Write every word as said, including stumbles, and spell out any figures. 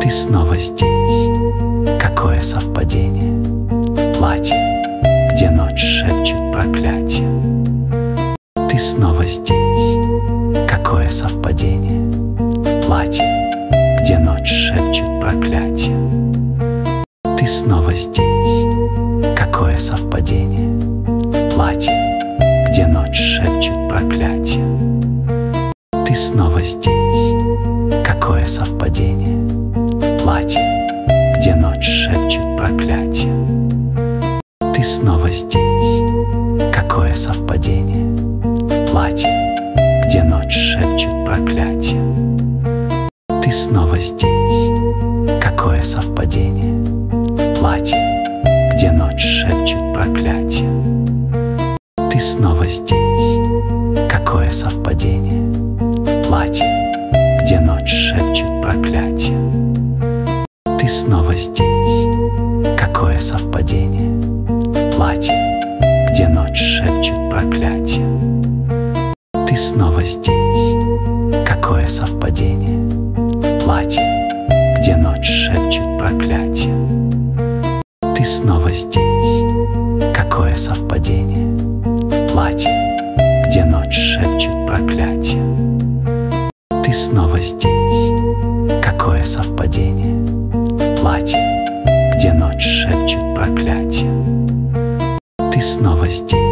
Ты снова здесь. Какое совпадение. В платье, где ночь шепчет проклятие. Ты снова здесь. Какое совпадение. В платье, где ночь шепчет проклятие. Ты снова здесь. Какое совпадение. В платье, где ночь шепчет проклятие. Ты снова здесь. Какое совпадение. В платье, где ночь шепчет проклятие. Ты снова здесь. Какое совпадение. В платье, где ночь шепчет проклятие. Ты снова здесь. Какое совпадение. В платье, где ночь шепчет проклятие. Ты снова здесь. Какое совпадение. В платье, где ночь шепчет проклятие. Ты снова здесь. Какое совпадение. В платье, где ночь шепчет проклятие. Ты снова здесь. Какое совпадение. В платье, где ночь шепчет проклятие. Ты снова здесь. Какое совпадение. В платье, где ночь шепчет проклятие. Ты снова здесь. Какое совпадение. В платье, где ночь шепчет проклятие. Ты снова здесь.